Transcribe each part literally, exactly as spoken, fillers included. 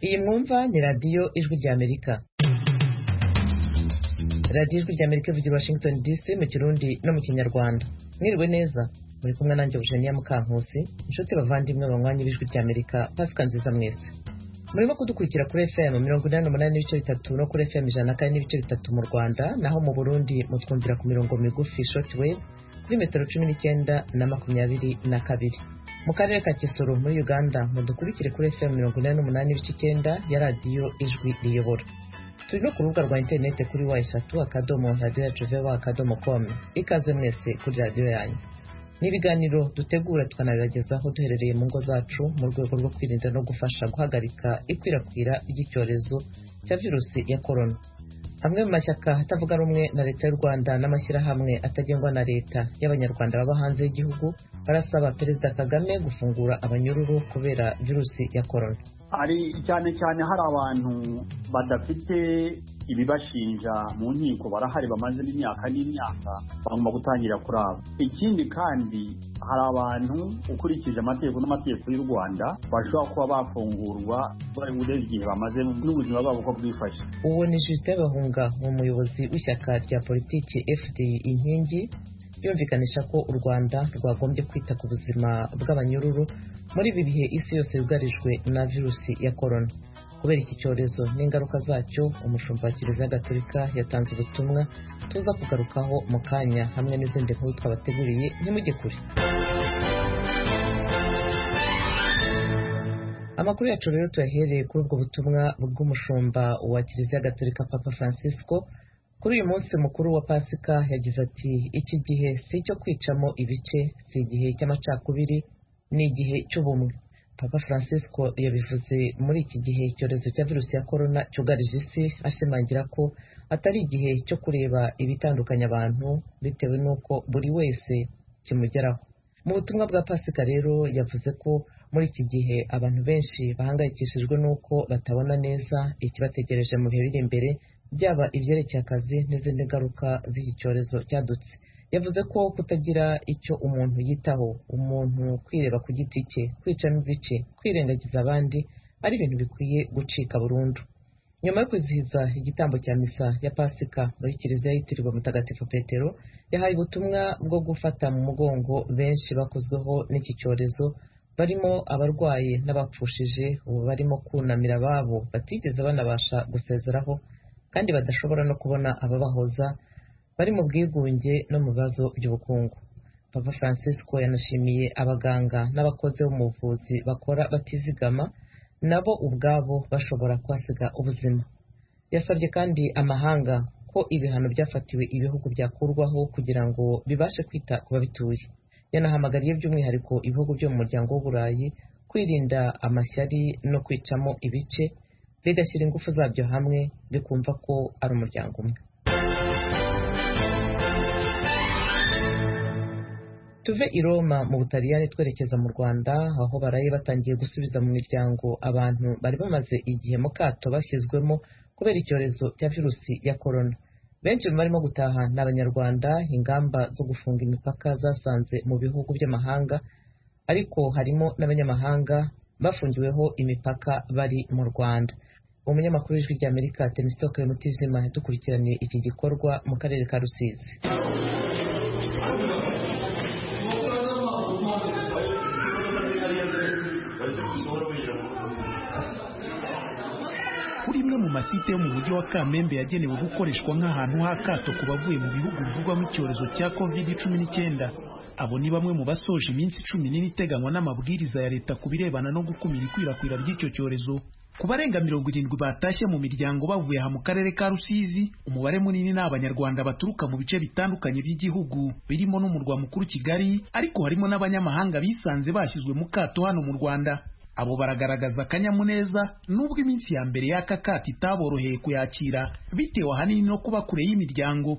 Iyi mwumva ni radiyo ijwi rya Amerika. Radiyo ijwi rya Amerika ivugira Washington D C mu Kirundi no mu Kinyarwanda. Mwiriwe neza, muri kumwe nanjye Eugenia Mukankusi, inshuti bavandimwe banywanyi b'ijwi rya Amerika, Pasika nziza mwese. Murimo kudukurikira kuri F M mirongo inani n'umunani n'ibice bitatu no kuri F M ijana na kane n'ibice bitatu mu Rwanda, naho mu Burundi mutwumvira ku mirongo migufi shortwave kuri metero cumi n'icyenda na makumyabiri na kabiri. Mu karere ka Kisoro muri Uganda mudukurikire kuri F M mirongo inani n'umunani n'ibice icyenda ya radiyo ijwi riyobora. Turi no ku rubuga rwa interineti kuri wa eshatu akadomo radiyo yacu vewa akadomo com. Ikaze mwese kuri radiyo yanyu. N'ibiganiro dutegura tukanabibagezaho duherereye mu ngo zacu mu rwego rwo kwirinda no gufasha guhagarika ikwirakwira ry'icyorezo cya virusi ya corona. Hamwe mu mashyaka atavuga rumwe na leta y'u Rwanda n'amashyirahamwe atagengwa na leta y'abanyarwanda baba hanze y'igihugu barasaba Perezida Kagame gufungura abanyururu kubera virusi ya corona. Ari cyane cyane hari abantu badafite ibibashinja mu nkiko barahari bamaze n'imyaka n'imyaka bagomba gutangira kuraba. Ikindi kandi hari abantu ukurikije amategeko n'amategeko y'u Rwanda bashobora kuba bafungurwa bari mu gihe bamaze n'ubuzima bwabo uko bwifashe. Uwo ni Justin Bahunga, umuyobozi w'ishyaka rya politiki F D I Inkingi, yumvikanisha ko u Rwanda rwagombye kwita ku buzima bw'abanyururu muri ibi bihe isi yose yugarijwe na virusi ya corona. Kubera iki cyorezo n'ingaruka zacyo, umushumba wa Kiliziya Gatolika yatanze ubutumwa tuza kugarukaho mu kanya hamwe n'izindi nkuru twabateguriye. Ntimujye kure. Amakuru yacu rero tuyahereye kuri ubwo butumwa bw'umushumba wa Kiliziya Gatolika Papa Francisco. Kuri uyu munsi mukuru wa Pasika yagize ati, iki gihe si icyo kwicamo ibice, si igihe cy'amacakubiri, ni igihe cy'ubumwe. Papa Francisco yabivuze muri iki gihe icyorezo cya virusi ya corona cyugarije isi, ashimangira ko atari igihe cyo kureba ibitandukanya abantu bitewe n'uko buri wese kimugeraho. Mu butumwa bwa Pasika rero yavuze ko muri iki gihe abantu benshi bahangayikishijwe n'uko batabona neza ikibategereje mu bihe biri imbere, byaba ibyerekeye akazi n'izindi ngaruka z'iki cyorezo cyadutse. Yavuze ko kutagira icyo umuntu yitaho, umuntu kwireba ku giti cye, kwicamo ibice, kwirengagiza abandi ari ibintu bikwiye gucika burundu. Nyuma yo kwizihiza igitambo cya misa ya Pasika muri Kiliziya yitiriwe Mutagatifu Petero, yahaye ubutumwa bwo gufata mu mugongo benshi bakozweho n'iki cyorezo, barimo abarwaye n'abapfushije, ubu barimo kunamira ababo batigeze banabasha gusezeraho kandi badashobora no kubona ababahoza, bari mu bwigunge no mu bibazo by'ubukungu. Papa Francisco yanashimiye abaganga n'abakozi bo mu buvuzi bakora batizigama, nabo ubwabo bashobora kwasiga ubuzima. Yasabye kandi amahanga ko ibihano byafatiwe ibihugu byakurwaho kugira ngo bibashe kwita ku babituye. Yanahamagariye by'umwihariko ibihugu byo mu muryango w'Uburayi kwirinda amashyari no kwicamo ibice, bigashyira ingufu zabyo hamwe bikumva ko ari umuryango umwe. Tuve i Roma mu Butaliyani twerekeza mu Rwanda, aho baraye batangiye gusubiza mu miryango abantu bari bamaze igihe mu kato bashyizwemo kubera icyorezo cya virusi ya corona. Benshi barimo gutaha n'Abanyarwanda. Ingamba zo gufunga imipaka zasanze mu bihugu by'amahanga, ariko harimo n'abanyamahanga bafungiweho imipaka bari mu Rwanda. Umunyamakuru w'ijwi rya Amerika Temistokle Mutijima yadukurikiraniye iki gikorwa mu karere ka Rusizi. Kuri imwe mu masite yo mu mujyi wa Kamembe yagenewe gukoreshwa nk'ahantu h'akato ku bavuye mu bihugu bivugwamo icyorezo cya covid cumi n'icyenda. Abo ni bamwe mu basoje iminsi cumi n'ine iteganywa n'amabwiriza ya leta ku birebana no gukumira ikwirakwira ry'icyo cyorezo. Ku barenga mirongo irindwi batashye mu miryango bavuye aha mu karere ka Rusizi, umubare munini ni Abanyarwanda baturuka mu bice bitandukanye by'igihugu birimo n'umurwa mukuru Kigali, ariko harimo n'abanyamahanga bisanze bashyizwe mu kato hano mu Rwanda. Abo baragaragaza akanyamuneza nubwo iminsi ya mbere y'aka kato itaboroheye kuyakira bitewe ahanini no kuba kure y'imiryango.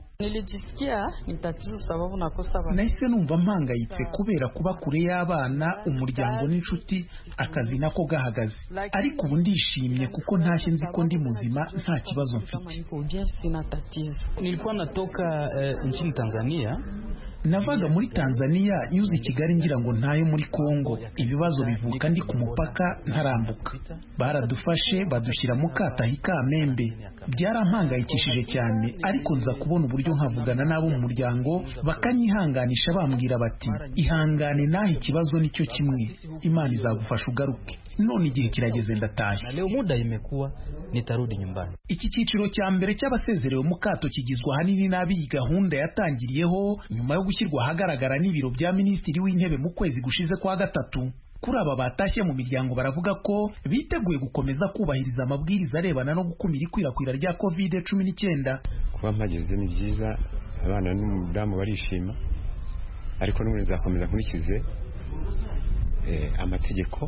Nahise numva mpangayitse kubera kuba kure y'abana, umuryango n'inshuti, akazi nako gahagaze, ariko ubu ndishimye kuko ntashye nzi ko ndi muzima nta kibazo mfite. Nilikuwa natoka uh, nchini Tanzania navaga muri Tanzania nyuze i Kigali ngira ngo ntayo muri Kongo, ibibazo bivuka ndi ku mupaka ntarambuka, baradufashe badushyira mu kato i Kamembe, byarampangayikishije cyane, ariko nza kubona uburyo nkavugana n'abo mu muryango bakanyihanganisha bambwira bati ihangane naho ikibazo nicyo kimwe, Imana izagufasha ugaruke, none igihe kirageze ndatashye. Leo muda imekuwa nitarudi nyumbani. Iki cyiciro cya mbere cy'abasezerewe mu kato kigizwe ahanini n'abiyi gahunda yatangiriyeho nyuma yo gushyirwa ahagaragara n'ibiro bya Minisitiri w'Intebe mu kwezi gushize kwa gatatu. Kuri aba batashye mu miryango baravuga ko biteguye gukomeza kubahiriza amabwiriza arebana no gukumira ikwirakwira rya covid cumi n'icyenda. Kuba mpageze ni byiza, abana n'umudamu barishima, ariko n'ubu nzakomeza nkurikize eh, amategeko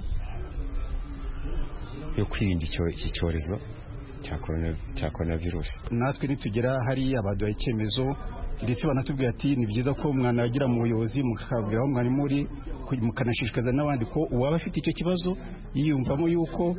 yo kwirinda iki cyorezo cya corona cya coronavirus. Natwe nitugera hari abaduha icyemezo ndetse banatubwira ati ni byiza ko umwana yagira mu buyobozi mukabwira aho mwari muri, mukanashishikaza n'abandi ko uwaba afite icyo kibazo yiyumvamo yuko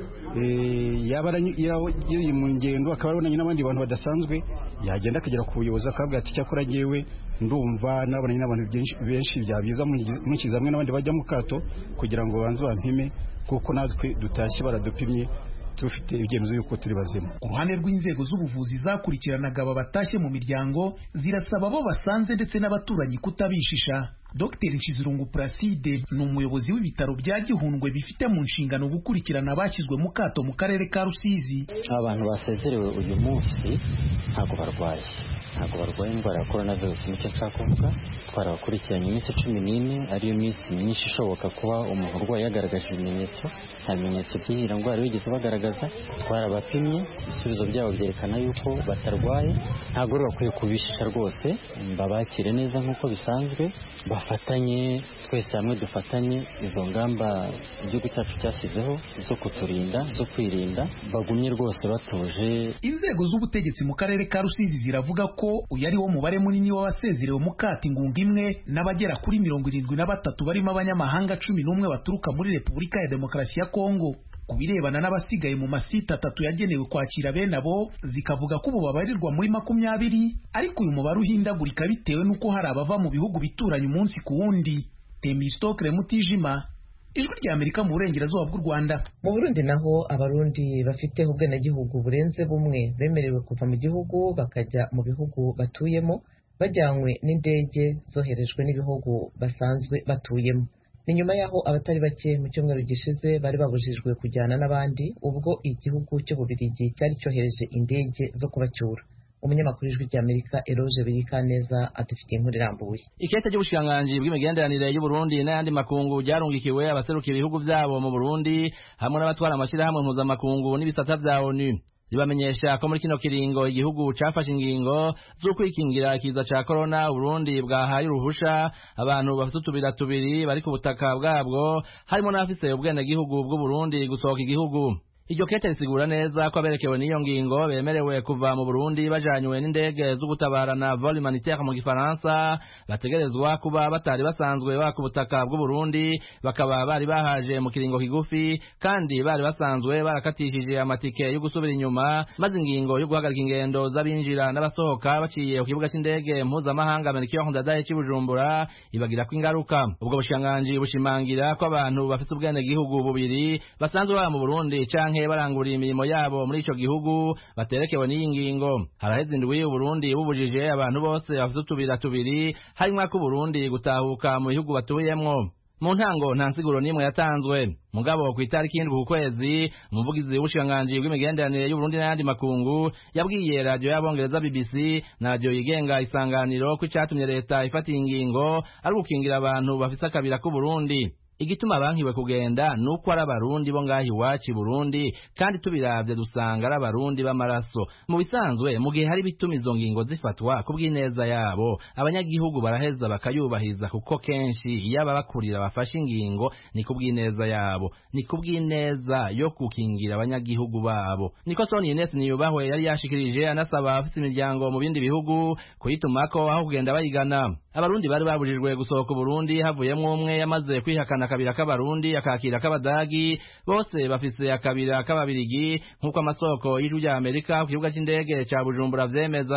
yaba ari mu ngendo akaba abonanye n'abandi bantu badasanzwe, yagenda akagera ku buyobozi akabwira ati cyakora ngewe ndumva nabonanye n'abantu benshi byabiza munkiza hamwe n'abandi bajya mu kato kugira ngo banze bampime, kuko natwe dutashye baradupimye tufite ibyemezo yuko turi bazima. Uruhande rw'inzego z'ubuvuzi zakurikiranaga aba batashye mu miryango zirasaba abo basanze ndetse n'abaturanyi kutabishisha. Dr Nshizirungu Placide ni umuyobozi w'ibitaro bya Gihundwe bifite mu nshingano gukurikirana abashyizwe mu kato mu karere ka Rusizi. Abantu basezerewe uyu munsi ntabwo barwaye ntabwo barwaye indwara ya coronavirus, nicyo nshaka kuvuga. Twarabakurikiranye iminsi cumi n'ine, ariyo minsi myinshi ishoboka kuba umuntu urwaye yagaragaje ibimenyetso, nta bimenyetso by'iyi ndwara bigeze bagaragaza. Twarabapimye, ibisubizo byabo byerekana yuko batarwaye, ntabwo bakwiye kubishisha rwose, babakire neza nk'uko bisanzwe, bafatanye twese hamwe, dufatanye izo ngamba igihugu cyacu cyashyizeho zo kuturinda, zo kwirinda, bagumye rwose batuje. Inzego z'ubutegetsi mu karere ka Rusizi ziravuga ko uyu ari wo mubare munini w'abasezerewe mu kato ingunga imwe, n'abagera kuri mirongo irindwi na batatu barimo abanyamahanga cumi n'umwe baturuka muri Repubulika ya Demokarasi ya Kongo. Ku birebana n'abasigaye mu masite atatu yagenewe kwakira bene abo, zikavuga ko ubu babarirwa muri makumyabiri, ariko uyu mubare uhindagurika bitewe n'uko hari abava mu bihugu bituranye umunsi ku wundi. Temistokle Mutijima, Ijwi rya Amerika mu burengerazuba bw'u Rwanda. Mu Burundi naho abarundi bafite ubwenegihugu burenze bumwe bemerewe kuva mu gihugu bakajya mu bihugu batuyemo bajyanywe n'indege zoherejwe n'ibihugu basanzwe batuyemo. Ni nyuma yaho abatari bake mu cyumweru gishize bari babujijwe kujyana n'abandi ubwo igihugu cy'Ububirigi cyari cyohereje indege zo kubacyura. Umunyamakuru w'Ijwi rya Amerika Eroge Birikaneza adufitiye inkuru irambuye. Ikete cy'ubushikiranganji bw'imigenderanire y'u Burundi n'ayandi makungu byarungikiwe abaserukira ibihugu byabo mu Burundi hamwe n'abatwara amashyirahamwe mpuzamakungu n'ibisata bya ONU. Ribamenyesha ko muri kino kiringo igihugu cafashe ingingo zo kwikingira ikiza ca corona, Burundi bwahaye uruhusha abantu bafite utubira tubiri bari ku butaka bwabwo, harimo n'abafise ubwenegihugu bw'u Burundi gusohoka igihugu. Iryo kete risigura neza ko aberekewe n'iyo ngingo bemerewe kuva mu Burundi bajanywe n'indege zo gutabarana vol humanitaire mu Gifaransa, bategerezwa kuba batari basanzwe baka ubutaka bw'u Burundi, bakaba bari bahaje mu kiringo kigufi, kandi bari basanzwe barakatishije amatike yo gusubira inyuma, maze ingingo yo guhagarika ingendo z'abinjira n'abasohoka baciye ku kibuga c'indege mpuzamahanga Melchior Ndadaye cy'i Bujumbura ibagira ko ingaruka. Ubwo bushikiranganji bushimangira ko abantu bafite ubwenegihugu bubiri basanzwe baba mu Burundi canke barangurira imirimo yabo muri ico gihugu baterekewe n'iyi ngingo. Haraheze indwi u Burundi bubujije abantu bose bafite utubira tubiri harimo ko Burundi gutahuka mu bihugu batuyemwo. Mu ntango nta nsiguro n'imwe yatanzwe, mugabo ku itariki indwi ku kwezi umuvugizi w'ubushikiranganji bw'imigenderanire y'u Burundi n'ayandi makungu yabwiye radio y'abongereza B B C na radio yigenga Isanganiro ko icatumye leta ifata ingingo ari gukingira abantu bafite akabira ku Burundi. Igituma bankiwe kugenda nuko ari abarundi bo ngahi wacu Burundi, kandi tubiravye dusanga ari abarundi b'amaraso. Mu bisanzwe mu gihe hari bituma izo ngingo zifatwa kubw'ineza yabo, abanyagihugu baraheza bakayubahiza, kuko kenshi iyo ababakurira bafashe ingingo ni kubw'ineza yabo, ni kubw'ineza yo kukingira abanyagihugu babo. Niko Soni Ines Niyubahwe yari yashikirije anasaba afite imiryango mu bindi bihugu kuyitumako aho kugenda bayigana. Abarundi bari babujijwe gusohoka Burundi havuyemwo umwe yamaze kwihakana akabira k'abarundi akakira k'abadagi, bose bafise akabira k'ababirigi nk'uko amasoko y'Ijwi rya Amerika ku kibuga c'indege ca Bujumbura vyemeza.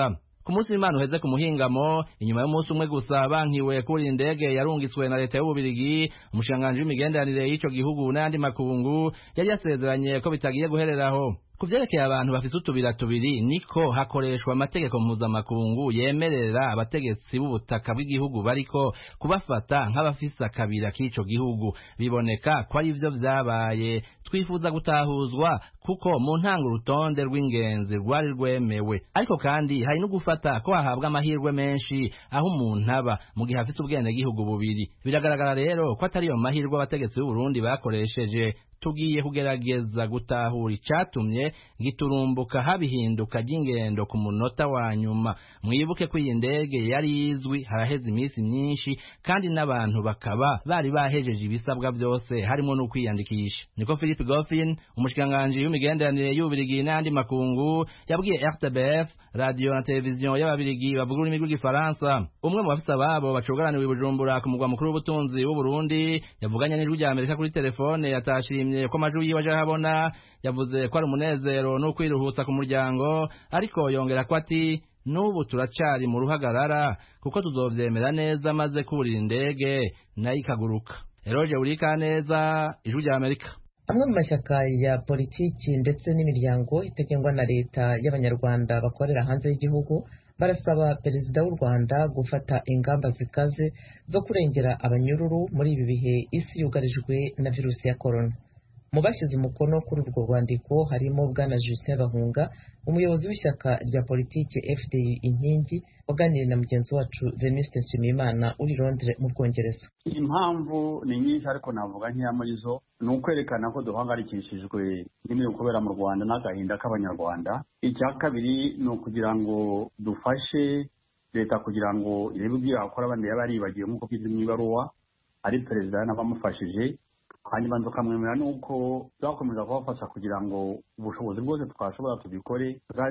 ku munsi w'Imana uheze ku muhingamo inyuma y'umunsi umwe gusa bankiwe kuri indege yarungitswe na leta y'Ububirigi umushikiranganji w'imigenderanire y'ico gihugu n'ayandi makungu yari yasezeranye ko bitagiye guhereraho. Ku vyerekeye abantu bafise utubira tubiri niko hakoreshwa amategeko mpuzamakungu yemerera abategetsi b'ubutaka bw'igihugu bariko kubafata nk'abafise akabira k'ico gihugu. Biboneka ko ari ivyo vyabaye. Twifuza gutahuzwa kuko mu ntango urutonde rw'ingenzi rwari rwemewe, ariko kandi hari no gufata ko hahabwa amahirwe menshi aho umuntu aba mu gihe afise ubwene gihugu bubiri. Biragaragara rero ko atari yo mahirwe abategetsi b'u Burundi bakoresheje. Tugiye kugerageza gutahura icatumye giturumbuka habihinduka ry'ingendo ku munota wa nyuma. Mwibuke ko iyi ndege yari izwi haraheze iminsi myinshi kandi n'abantu bakaba bari bahejeje ibisabwa byose harimo no kwiyandikisha. Niko Philippe Goffin umushikiranganji w'imigenderanire y'Ububirigi n'andi makungu yabwiye R T B F radio na televiziyo y'Ababirigi bavuga ururimi rw'igifaransa. Umwe mu bafisa babo bacugaraniwe i Bujumbura ku mugwa mukuru w'ubutunzi w'u Burundi yavuganye n'ijwi rya Amerika kuri telefone yatashimye ko amajwi yiwe aje habona. Yavuze ko ari umunezero no kwiruhutsa ku muryango, ariko yongera ko ati n'ubu turacari mu ruhagarara kuko tuzovyemera neza maze kurira indege nayo ikaguruka. Eroje urika neza ijwi rya Amerika. Amwe mu mashyaka ya politiki ndetse n'imiryango itegengwa na leta y'Abanyarwanda bakorera hanze y'igihugu barasaba perezida w'u Rwanda gufata ingamba zikaze zo kurengera abanyururu muri ibi bihe isi yugarijwe na virusi ya corona. Mu bashyize umukono kuri urwo rwandiko harimo Bwana Justin Bahunga, umuyobozi w'ishyaka rya politiki F D U Inkingi, waganiriye na mugenzi wacu Venuste Nshimiyimana uri Londres mu Bwongereza. Impamvu ni nyinshi ariko navuga nkeya muri zo ni ukwerekana ko duhangayikishijwe n'ibiri kubera mu Rwanda n'agahinda k'Abanyarwanda. Icya kabiri ni ukugira ngo dufashe leta kugira ngo irebe ibyo yakora abandi yaba aribagiwe nk'uko bizi mu ibaruwa ari perezida n'abamufashije, hanyuma tukamwemera nuko tuzakomeza kubafasha kugira ngo ubushobozi bwose twashobora tubikore.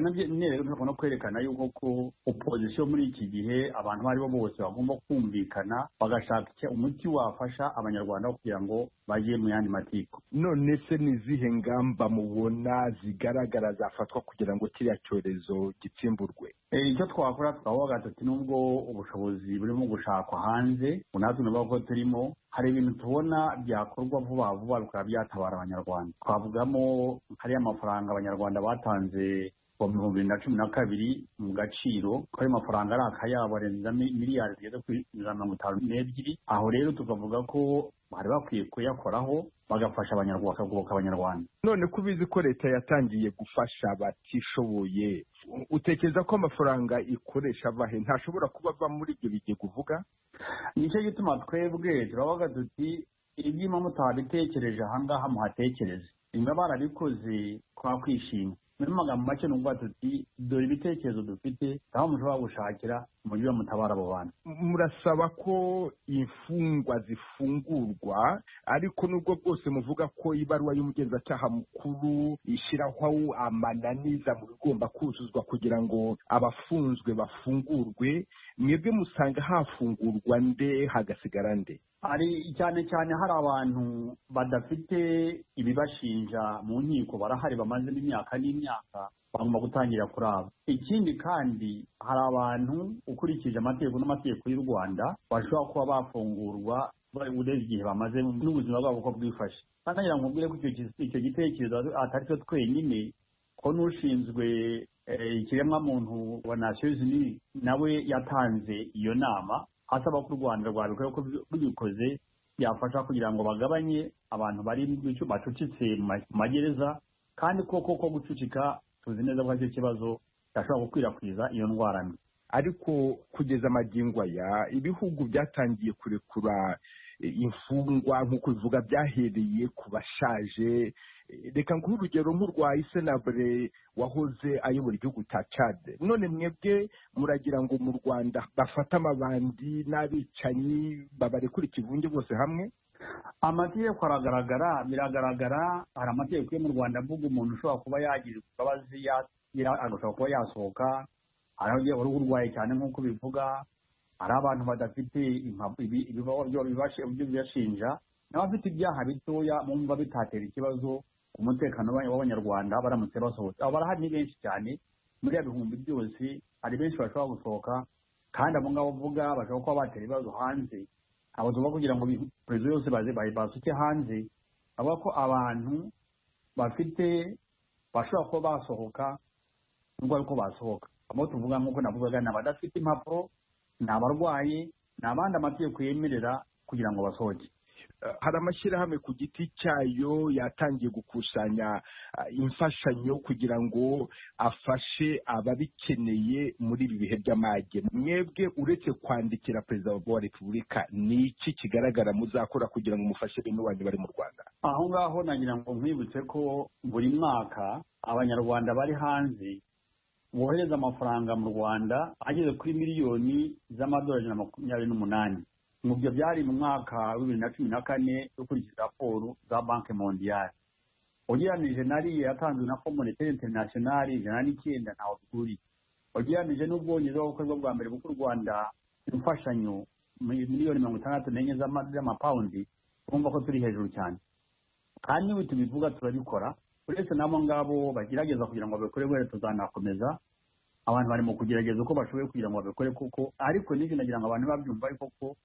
Nero no kwerekana yuko ko opposition muri iki gihe abantu bari bo bose bagomba kumvikana bagashaka umuti wafasha Abanyarwanda kugira ngo bagiye mu yandi matiko. None se ni zihe ngamba mubona zigaragara zafatwa kugira ngo kiriya cyorezo gitsimburwe? Icyo twakora twavuga tuti nubwo ubushobozi burimo gushakwa hanze unatwe n'ubwo turimo hari ibintu tubona byakorwa vuba vuba bikaba byatabara Abanyarwanda. Twavugamo hari amafaranga Abanyarwanda batanze mu bihumbi bibiri na cumi na kabiri mu gaciro ko ayo mafaranga ari akayabo arenza miliyari zigeze kuri mirongo itanu n'ebyiri. Aho rero tukavuga ko bari bakwiye kuyakoraho bagafasha Abanyarwanda, bakagoboka Abanyarwanda. None kubizi ko leta yatangiye gufasha batishoboye, utekereza ko amafaranga ikoresha bahe ntashobora kuba ava muri ibyo bigiye kuvuga? Nicyo gituma twebwe turavuga tuti ibyima mutabitekereje ahangaha muhatekereze. Imwe barabikoze kwa kwishima. Muri magambo make n'ubwo tuti dore ibitekerezo dufite aho mushobora gushakira umujyi wa mutabara abo bantu. Murasaba ko imfungwa zifungurwa, ariko nubwo bwose muvuga ko ibaruwa y'umugenzacyaha mukuru ishyiraho amananiza mu bigomba kuzuzwa kugira ngo abafunzwe bafungurwe, mwebwe musanga hafungurwa nde hagasigara nde? Ari cyane cyane hari abantu badafite ibibashinja mu nkiko barahari bamaze imyaka n'imyaka bagomba gutangira kuraba. Ikindi kandi hari abantu ukurikije amategeko n'amategeko y'u Rwanda bashobora kuba bafungurwa urebye igihe bamaze n'ubuzima bwabo uko bwifashe. Kandi ngira ngo mbwire ko icyo gitekerezo atari cyo twenyine, ko n'ushinzwe ikiremwamuntu wa Nations Unies nawe yatanze iyo nama asaba ko u Rwanda rwabikora ko bibikoze byafasha kugira ngo bagabanye abantu bari mu bice bacucitse mu magereza, kandi koko ko gucucika tuzi neza ko ari kibazo cyashobora gukwirakwiza iyo ndwara mbi. Ariko kugeza magingo aya ibihugu byatangiye kurekura imfungwa nk'uko bivuga byahereye ku bashaje. Reka nguhe urugero nk'urwa Isenabure wahoze ayobora igihugu cya Chad. None mwebwe muragira ngo mu Rwanda bafata amabandi n'abicanyi babarekura ikivunge bose hamwe? Amategeko aragaragara, biragaragara. Hari amategeko yo mu Rwanda avuga umuntu ushobora kuba yagira imbabazi agashobora kuba yasohoka, hari uruhu urwaye cyane nk'uko bivuga, hari abantu badafite ibibashinja, n'abafite ibyaha bitoya bumva bitatera ikibazo ku mutekano w'Abanyarwanda baramutse basohotse. Abo barahari ni benshi cyane, muri ya bihumbi byose hari benshi bashobora gusohoka kandi abo ngabo uvuga bashobora kuba batera ibibazo hanze. Abo tuvuga kugira ngo perezida yose baze basuke hanze, avuga ko abantu bafite bashobora kuba basohoka nubwo ariko basohoka. Abo tuvuga nk'uko navugaga ni abadafite impapuro, ni abarwayi, ni abandi amategeko yemerera kugira ngo basohoke. Hari amashyirahamwe ku giti cyayo yatangiye gukusanya imfashanyo kugira ngo afashe ababikeneye muri ibi bihe by'amage. Mwebwe uretse kwandikira perezida wa repubulika, ni iki kigaragara muzakora kugira ngo mufashe bene wanyu bari mu Rwanda? Aho ngaho nagira ngo nkwibutse ko buri mwaka abanyarwanda bari hanze bohereza amafaranga mu Rwanda ageze kuri miliyoni z'amadolari ijana na makumyabiri n'umunani. Mubyo byari mu mwaka wa bibiri na cumi na kane ukurikije raporo za Banki Mondiale. Ugereranije nariya yatanzwe na Fond Monetaire International ijana n'icyenda ntaho turi. Ugereranije n'Ubwongereza bukorwa bwa mbere bw'u Rwanda imfashanyo miliyoni mirongo itandatu n'enye z'amapawundi, urumva ko turi hejuru cyane. Kandi niba tubivuga turabikora, uretse nabo ngabo bagerageza kugira ngo babikore, wese tuzanakomeza. Abantu bari mu kugerageza uko bashoboye kugira ngo babikore kuko, ariko n'ibyo nagira ngo abantu babyumva ariko ko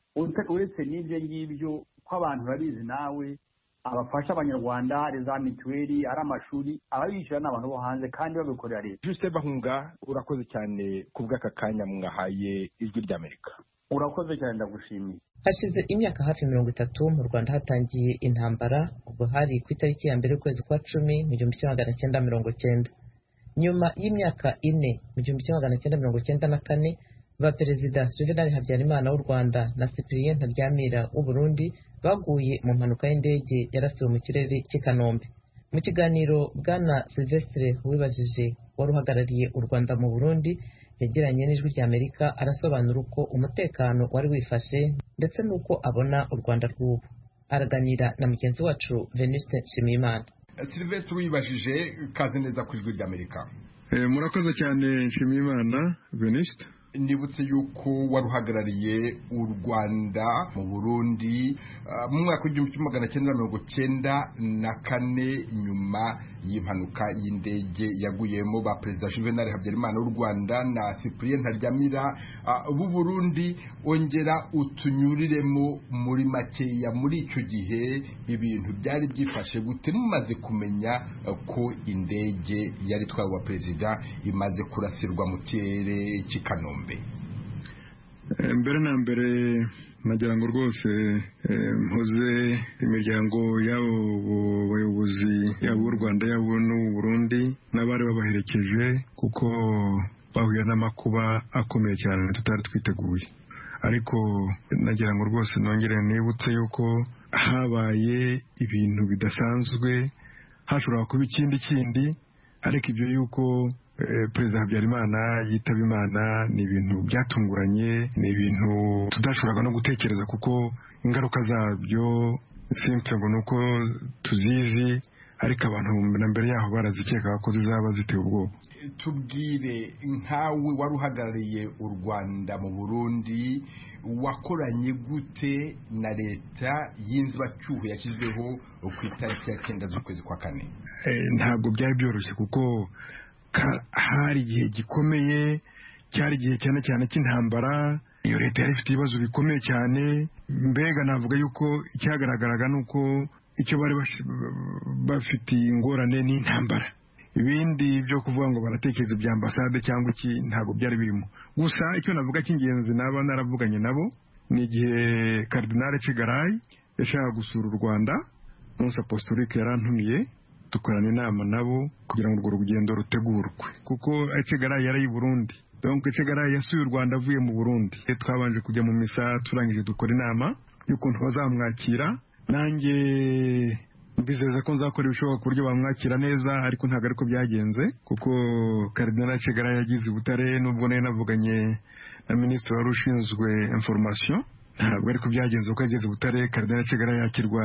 uretse n'ibyo ngibyo ko abantu babizi nawe abafasha abanyarwanda, hari za mituweli, ari amashuri, ababishyura n'abantu bo hanze kandi babikorera leta. Justin Bahunga, urakoze cyane ku bw'aka kanya mwahaye Ijwi ry'Amerika. Urakoze cyane, ndagushimiye. Hashize imyaka hafi mirongo itatu mu Rwanda hatangiye intambara, ubwo hari ku itariki ya mbere y'ukwezi kwa cumi mu gihumbi kimwe magana cyenda mirongo cyenda. Nyuma y'imyaka ine mu gihumbi kimwe magana cyenda mirongo cyenda na kane, ba Perezida Juvenal Habyarimana w'u Rwanda na Cyprien Ntaryamira w'u Burundi baguye mu mpanuka y'indege yarasiwe mu kirere cy'i Kanombe. Mu kiganiro Bwana Sylvestre Uwibajije wari uhagarariye u Rwanda mu Burundi yagiranye n'Ijwi ry'Amerika arasobanura uko umutekano wari wifashe ndetse n'uko abona u Rwanda rw'ubu. Araganira na mugenzi wacu Venuste Nshimiyimana. Sylvestre Uwibajije, kaze neza ku Ijwi ry'Amerika. Eh, murakoze cyane Nshimiyimana Venuste. Nibutse yuko wari uhagarariye u Rwanda mu Burundi uh, mu mwaka w'igihumbi kimwe magana cyenda mirongo cyenda na kane, nyuma y'impanuka y'indege yaguyemo ba Perezida Juvenal Habyarimana w'u Rwanda na Cyprien Ntaryamira uh, b'u Burundi. Ongera utunyuriremo muri makeya muri icyo gihe ibintu byari byifashe gute mumaze kumenya uh, ko indege yari twawe wa Perezida imaze kurasirwa mu kirere cy'i Kanombe? Mbere na mbere nagira ngo rwose mpoze imiryango y'abo bayobozi y'abo u Rwanda y'abo n'u Burundi n'abari babaherekeje kuko bahuye n'amakuba akomeye cyane tutari twiteguye. Ariko nagira ngo rwose nongere nibutse yuko habaye ibintu bidasanzwe, hashobora kuba ikindi kindi, ariko ibyo yuko Perezida Habyarimana yitaba Imana ni ibintu byatunguranye, ni ibintu tudashoboraga no gutekereza kuko ingaruka zabyo simple ngo nuko tuzizi, ariko abantu na mbere yaho barazikeka ko zizaba ziteye ubwoba. Tubwire, nkawe wari uhagarariye u Rwanda mu Burundi, wakoranye gute na leta y'inzibacyuho yashyizweho ku itariki ya cyenda z'ukwezi kwa kane? Ntabwo byari byoroshye kuko hari igihe gikomeye, cyari igihe cyane cyane cy'intambara. Iyo leta yari ifite ibibazo bikomeye cyane. Mbega navuga yuko icyagaragaraga nuko icyo bari bafitiye ingorane n'intambara. Ibindi byo kuvuga ngo baratekereza bya ambasade cyangwa iki ntabwo byari birimo. Gusa icyo navuga cy'ingenzi naba naravuganye nabo ni igihe Cardinal Cigaray yashaka gusura u Rwanda, Mons Apostolique yarantumiye dukorana inama nabo kugira ngo urwo rugendo rutegurwe kuko Cigaray yari i Burundi. Donc Cigaray yasuye u Rwanda avuye mu Burundi. Twabanje kujya mu misa, turangije dukora inama y'ukuntu bazamwakira. Nanjye mbizeza ko nzakora ibishoboka ku buryo bamwakira neza, ariko ntabwo ariko byagenze kuko Cardinal Cigaray yagize i Butare, nubwo nayo navuganye na Minisitiri wari ushinzwe information, ntabwo ariko byagenze uko yageze i Butare. Cardinal Cigaray yakirwa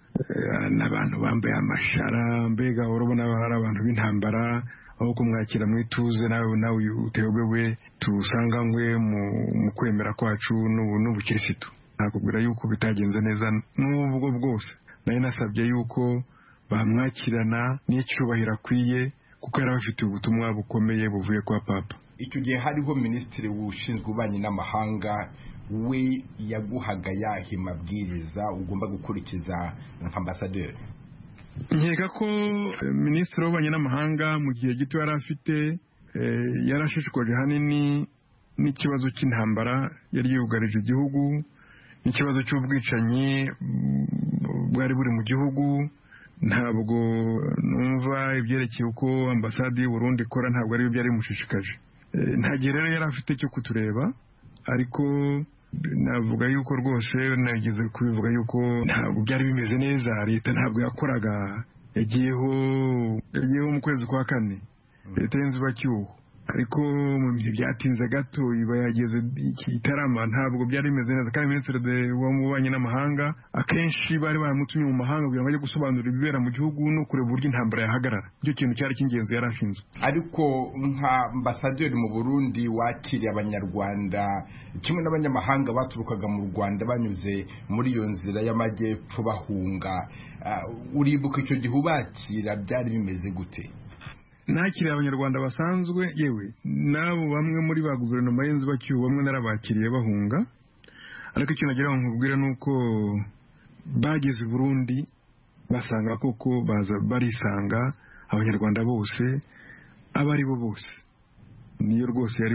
n'abantu bambaye amashara, mbega urabona hari abantu b'intambara, aho kumwakira mu ituze nawe nawe uteyobewe tusanganywe mu kwemera kwacu n'ubukirisitu. Nakubwira yuko bitagenze neza n'ubwo bwose nari nasabye yuko bamwakirana n'icyubahiro akwiye kuko yari afite ubutumwa bukomeye buvuye kwa papa. Icyo gihe hariho minisitiri ushinzwe ububanyi n'amahanga, we yaguhaga yahe mabwiriza ugomba gukurikiza nk'ambasaderi? Nkeka ko minisitiri w'ububanyi n'amahanga mu gihe gito yari afite yarashishikaje hanini n'ikibazo cy'intambara yari yugarije igihugu, n'ikibazo cy'ubwicanyi bwari buri mu gihugu. Ntabwo numva ibyerekeye uko ambasade y'u Burundi ikora, ntabwo ari byo byari bimushishikaje. Nta gihe rero yari afite cyo kutureba, ariko navuga yuko rwose nageze kubivuga yuko ntabwo byari bimeze neza. Leta ntabwo yakoraga, yagiyeho yagiyeho mu kwezi kwa kane, leta y'inzibacyuho, ariko mu bihe byatinze gato iba yageze itarama. Ntabwo byari bimeze neza, kandi minisitiri w'ububanyi n'amahanga akenshi bari baramutumye mu mahanga kugira ngo ajye gusobanurira ibibera mu gihugu no kureba uburyo intambara yahagarara. Icyo kintu cyari cy'ingenzi yari ashinzwe. Ariko nka ambasaderi mu Burundi wakiriye abanyarwanda kimwe n'abanyamahanga baturukaga mu Rwanda banyuze muri iyo nzira y'amajyepfo bahunga, uh, uribuka icyo gihe ubakira byari bimeze gute? Nakiriye abanyarwanda basanzwe, yewe nabo bamwe muri ba guverinoma y'inzibacyuho bamwe narabakiriye bahunga, ariko icyo nagira ngo nkubwire nuko bageze i Burundi basanga koko baza barisanga abanyarwanda bose abari bo bose. Niyo rwose yari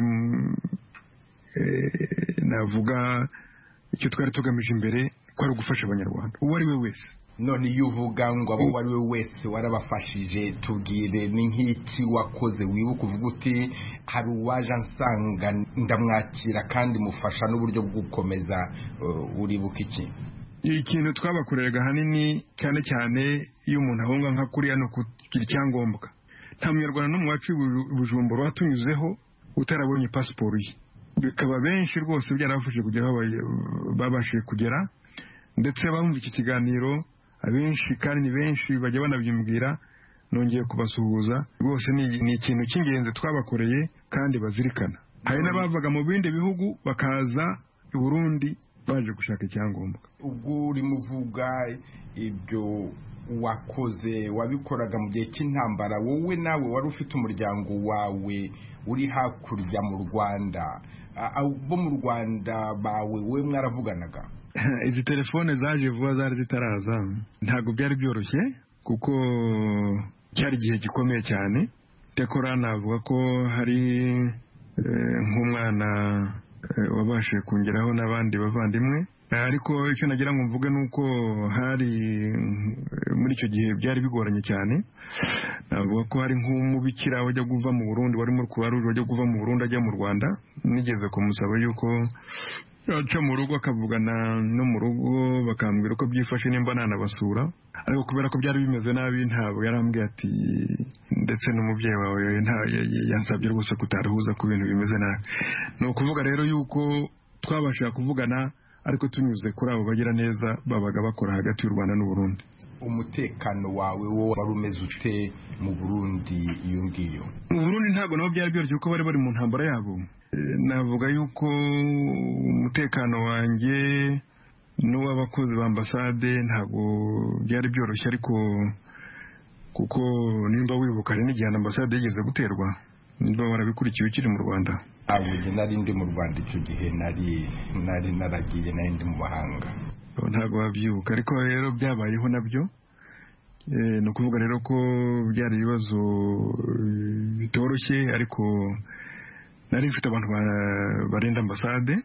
eh, navuga icyo twari tugamije imbere ko ari ugufasha abanyarwanda uwo ari we wese. None iyo uvuga ngo abo wari we wese warabafashije, tubwire ni nk'iki wakoze wibuka uvuga uti hari uwaje ansanga ndamwakira kandi mufasha n'uburyo bwo gukomeza, uh, uribuka iki? Ikintu twabakoreraga hanini cyane cyane iyo umuntu ahunga nka kuriya no kugira icyangombwa. Nta munyarwanda n'umwe wacu Bujumbura watunyuzeho utarabonye pasiporo ye. Bikaba benshi rwose byarafashije kugera aho babashije kugera, ndetse bumva iki kiganiro abenshi kandi ni benshi bajya banabyumbwira. Nongeye kubasuhuza rwose, ni ikintu cy'ingenzi twabakoreye kandi bazirikana. Hari n'abavaga mu bindi bihugu bakaza i Burundi baje gushaka icyangombwa. Ubwo uri muvuga ibyo wakoze wabikoraga mu gihe cy'intambara, wowe nawe wari ufite umuryango wawe uri hakurya mu Rwanda, abo mu Rwanda bawe we mwaravuganaga? Izi telefone zaje vuba, zari zitaraza, ntabwo byari byoroshye kuko cyari igihe gikomeye cyane. Tekora navuga ko hari nk'umwana wabashije kungeraho n'abandi bavandimwe, ariko icyo nagira ngo mvuge nuko hari muri icyo gihe byari bigoranye cyane. Navuga ko hari nk'umubikira wajya kuva mu Burundi, wari muri Croix Rouge wajya kuva mu Burundi ajya mu Rwanda. Nigeze kumusaba yuko yaca mu rugo akavugana no mu rugo bakambwira uko byifashe nimba nanabasura, ariko kubera ko byari bimeze nabi ntabwo yarambwiye ati, ndetse n'umubyeyi wawe yansabye rwose kutaruhuza ku bintu bimeze nabi. Ni ukuvuga rero yuko twabashaka kuvugana, ariko tunyuze kuri abo bagira neza babaga bakora hagati y'u Rwanda n'u Burundi. Umutekano wawe wo wari umeze ute mu Burundi iyo ngiyo? Mu Burundi ntabwo nabo byari byoroshye kuko bari bari mu ntambara yabo. Navuga yuko umutekano wanjye n'uw'abakozi ba ambasade ntabwo byari byoroshye, ariko kuko nimba wibuka hari n'igihe ambasade yigeze guterwa, nimba warabikurikiye ukiri mu Rwanda. Abuye nari ndi mu Rwanda icyo gihe, nari nari naragiye nari ndi mu mahanga. Ntabwo wabyibuka, ariko rero byabayeho nabyo. Ni ukuvuga rero ko byari ibibazo bitoroshye, ariko nari mfite abantu barinda ambasade,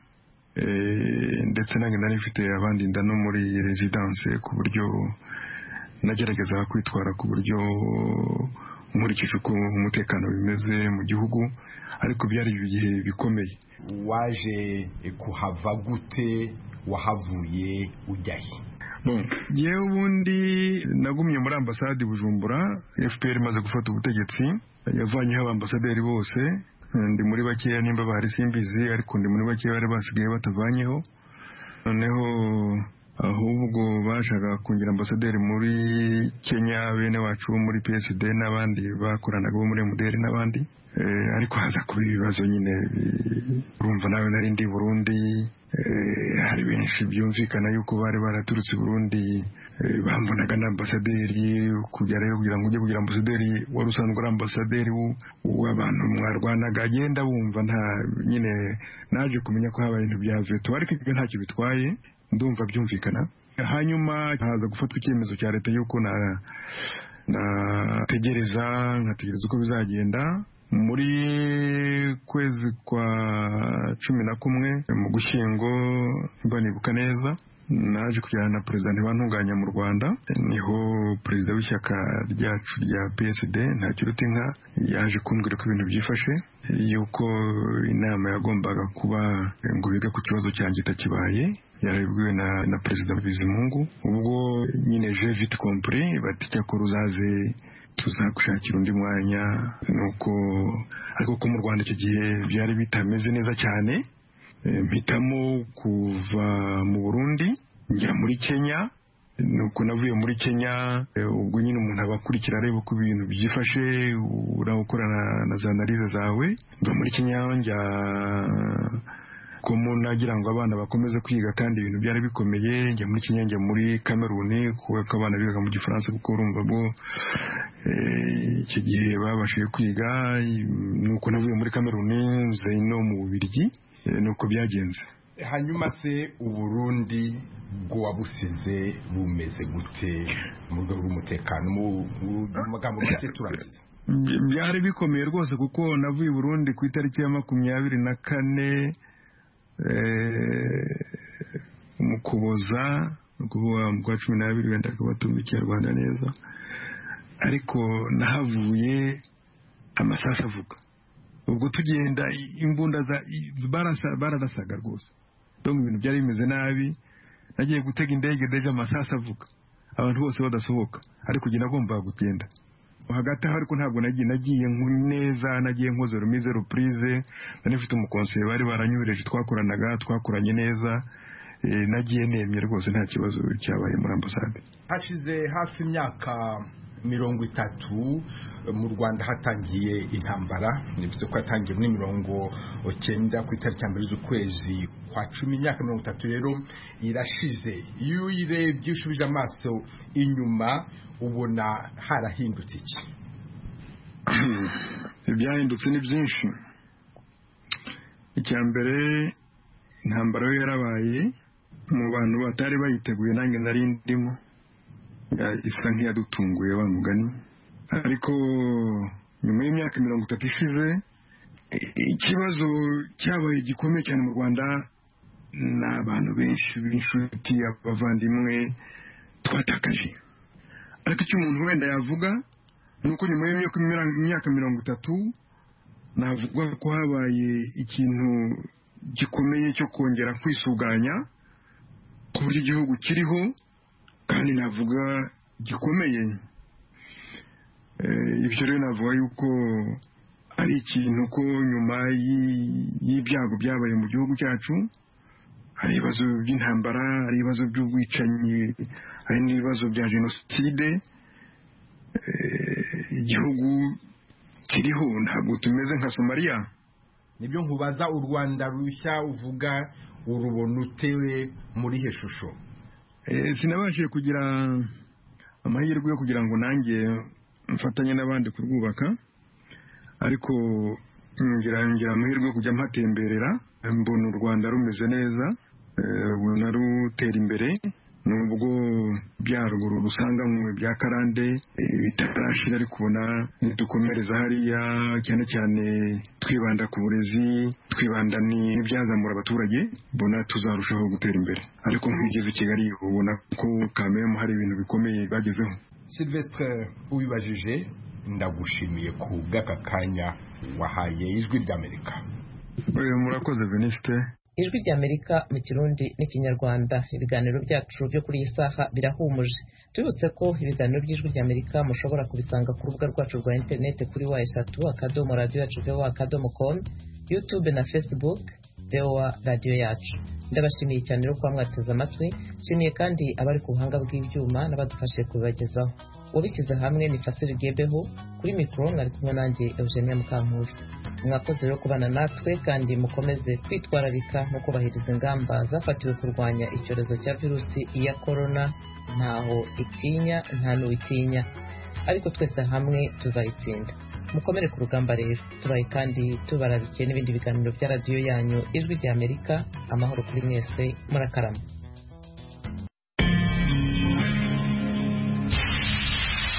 ndetse nanjye nari mfite abandi nda no muri residence, ku buryo nagerageza kwitwara ku buryo nkurikije uko umutekano bimeze mu gihugu, ariko byari ibihe bikomeye. Waje kuhava gute? Wahavuye ujyahe? Yewe ubundi nagumye muri ambasade Bujumbura. F P R imaze gufata ubutegetsi yavanyeho abambasaderi bose. Ndi muri bakeya nimba bari simbizi, ariko ndi muri bakeya bari basigaye batavanyeho. Noneho ahubwo bashaka kungira ambasaderi muri Kenya, bene wacu muri P S D n'abandi bakoranaga bo muri M D R n'abandi. Eh, ariko haza kuba ibibazo nyine, urumva nawe nari ndi Burundi, eh, hari benshi byumvikana yuko bari baraturutse Burundi bambonaga na ambasaderi kujya rero kugira ngo ujye kugira ambasaderi wari usanzwe ari ambasaderi w'abantu mwarwanaga agenda wumva nta nyine naje kumenya ko habaye ibintu bya veto ariko ibyo ntacyo bitwaye ndumva byumvikana. Hanyuma haza gufatwa icyemezo cya leta yuko na nategereza nkategereza uko bizagenda. Muri kwezi kwa cumi na kumwe mu Gushyingo mba nibuka neza naje kujyana na perezida ntibantunganya mu Rwanda, niho perezida w'ishyaka ryacu rya P S D Ntakirutinka yaje kumbwira ko ibintu byifashe, yuko inama yagombaga kuba ngo biga ku kibazo cyanjye itakibaye, yarabibwiwe na, na perezida Bizimungu. Ubwo nyine je vite compris bati cyakora uzaze tuzagushakira undi mwanya, nuko ariko ko mu Rwanda icyo gihe byari bitameze neza cyane, mpitamo kuva mu Burundi njya muri Kenya. Nuko navuye muri Kenya, ubwo nyine umuntu abakurikira areba uko ibintu byifashe, urakora na za analize zawe. Mva muri Kenya njya ko nagira ngo abana bakomeze kwiga kandi ibintu byari bikomeye, njya muri Kenya njya muri Cameroon kuko abana bigaga mu Gifaransa kuko urumva bwo icyo gihe babashije kwiga. Nuko navuye muri Cameroon nze no mu Bubiligi, nuko byagenze. Hanyuma se Uburundi bwo wabusize bumeze gute mu rwego rw'umutekano? Mu magambo make turabizi. Byari bikomeye rwose kuko navuye Burundi ku itariki ya makumyabiri na kane mu Kuboza, kuvuga mu kwa cumi n'abiri wenda kubatumva Ikinyarwanda neza, ariko nahavuye amasasu avuga. Ubwo tugenda imbunda za bararasaga rwose, donc ibintu byari bimeze nabi. Nagiye gutega indege deje amasasu avuga, abantu bose badasohoka, ariko ugenda agomba kugenda hagati aho. Ariko ntabwo nagiye nagiye neza, nagiye nkoze rumize reprise, nanifite umukonseye bari baranyubireje, twakoranaga twakoranye neza, nagiye nemye rwose nta kibazo cyabaye muri ambasade. Hashize hafi imyaka mirongo itatu mu Rwanda hatangiye intambara, nivuze ko hatangiye muri mirongo cyenda ku itariki ya mbere z'ukwezi kwa cumi. Imyaka mirongo itatu rero irashize. Iyo uyirebye ushubije amaso inyuma ubona harahindutse iki? Ibyahindutse ni byinshi. Icya mbere, intambara yo yarabaye mu bantu batari bayiteguye, nanjye nari ndimo, isa nk'iyadutunguye wa mugani. Ariko nyuma y'imyaka mirongo itatu ishize, ikibazo cyabaye gikomeye cyane mu Rwanda. N'abantu benshi b'inshuti, abavandimwe twatakaje. Ariko icyo umuntu wenda yavuga nuko nyuma y'imyaka mirongo itatu navuga ko habaye ikintu gikomeye cyo kongera kwisuganya ku buryo igihugu kiriho, kandi navuga gikomeye. Ibyo rero navuga yuko ari ikintu ko nyuma y'ibyago byabaye mu gihugu cyacu, hari ibibazo by'intambara, hari ibibazo by'ubwicanyi, hari n'ibibazo bya jenoside, igihugu kiriho, ntabwo tumeze nka Somalia. Nibyo nkubaza, u Rwanda rushya uvuga urubona utewe muri he shusho? Sinabashije kugira amahirwe yo kugira ngo nanjye mfatanye n'abandi kurwubaka, ariko ngira ngira amahirwe yo kujya mpatemberera, mbona u Rwanda rumeze neza, ubona rutera imbere, nubwo byaruguru rusanganywe bya karande bitarashira, ariko ubona nidukomereza hariya, cyane cyane twibanda ku burezi, twibanda n'ibyazamura abaturage, mbona tuzarushaho gutera imbere. Ariko nk'igeze i Kigali ubona ko kameme hari ibintu bikomeye bagezeho. Sylvestre Uwibajije, ndagushimiye ku bw'aka kanya wahaye Ijwi ry'Amerika. Murakoze Veniste. Ijwi ry'Amerika mu Kirundi n'Ikinyarwanda. Ibiganiro byacu byo kuri iyi saha birahumuje. Tubutse ko ibiganiro by'Ijwi ry'Amerika mushobora kubisanga ku rubuga rwacu rwa internet kuri wa eshatu akadomo radio yacu v o a akadomo com, YouTube na Facebook v o a radio yacu. Ndabashimiye cyane rero kuba mwateze amatwi. Nshimiye kandi abari ku buhanga bw'ibyuma n'abadufashe kubibagezaho. Wabishyize hamwe ni Fasili Gebeho, kuri mikoro mwari kumwe nanjye Eugenia Mukankusi. mwakoze rero kubana natwe kandi mukomeze kwitwararika no kubahiriza ingamba zafatiwe kurwanya icyorezo cya virusi ya korona. Ntaho itinya nta n'uwitinya, ariko twese hamwe tuzayitsinda. Mukomere ku rugamba rero. Tubaye kandi tubararikiye n'ibindi biganiro bya radiyo yanyu Ijwi ry'Amerika. Amahoro kuri mwese, murakarama.